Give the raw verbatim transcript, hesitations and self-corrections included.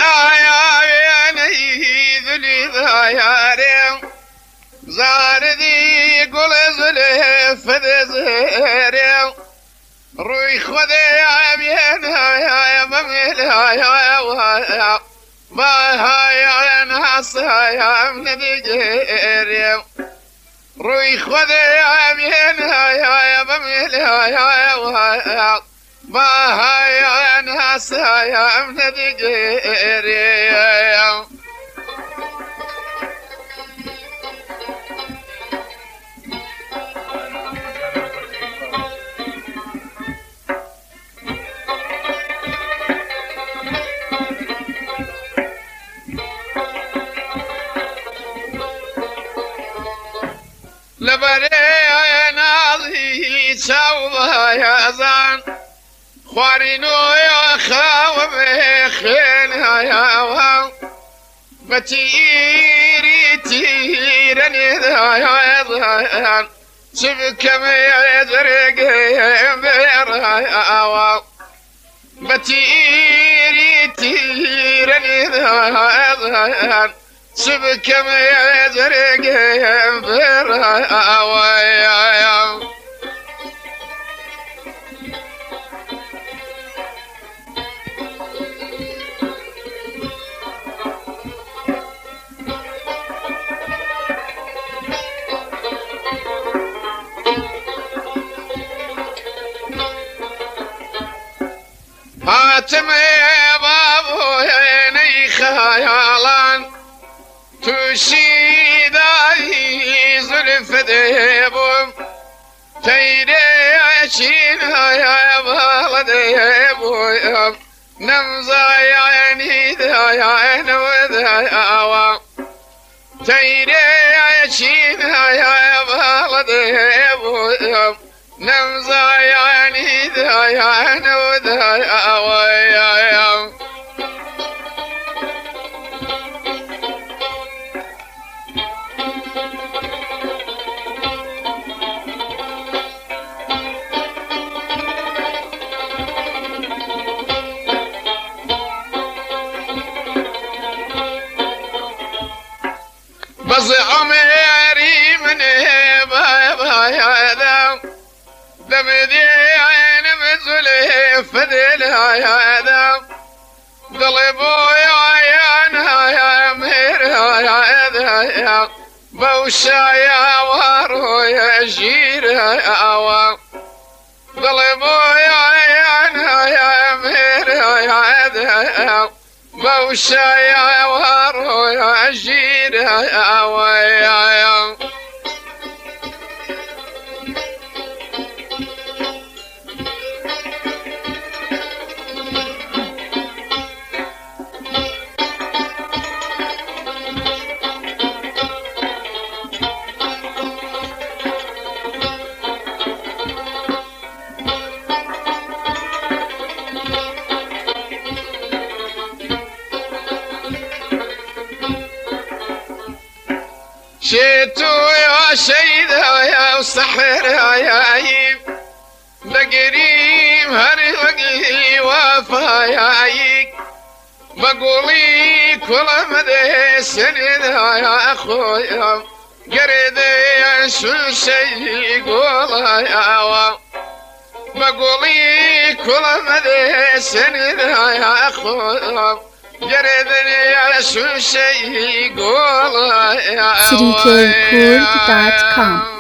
آياني ذلي ذاياري زاردي قل زلي فذزيري روي خذي عبين يا مميل يا ما هاي ناس يا من دجيري روي خذي عبين يا مميل يا ما هاي ناس يا من دجيري لبري يا ناظي شاوضها يا زان خوارينو يا خاوم خين يا وام بتيري تيرني ذا يا زان شبكم يا زرق بير يا وام بتيري تيرني ذا يا زان شبكم يا زرق بير يا وام هاتم يا بابو يا ني خيالان تشيداي زلف ذيبو تيري عشين يا بلد يبو نمزا يا عيني ذا يا عين وذا يا تيري عشين يا بلد يبو نمزا يا عيني ذا يا عين وذا يا بس عمري من بابا يا ذا دمدي عين مزلي فدل يا ذا قلبو يا عيانها يا مهر يا ذا بوشا يا وارو يا جير يا وام قلبو يا عيانها يا مهر يا ذا بوشا يا وارو يا جير يا وام شيتو يا شيد يا سحر يا يم بقريم هرقي وفا يا يك بقولي كل مدى سند يا اخويا قرد يا شو شي يقول يا وا بقولي كل مدى سند يا اخويا C D K Cool dot com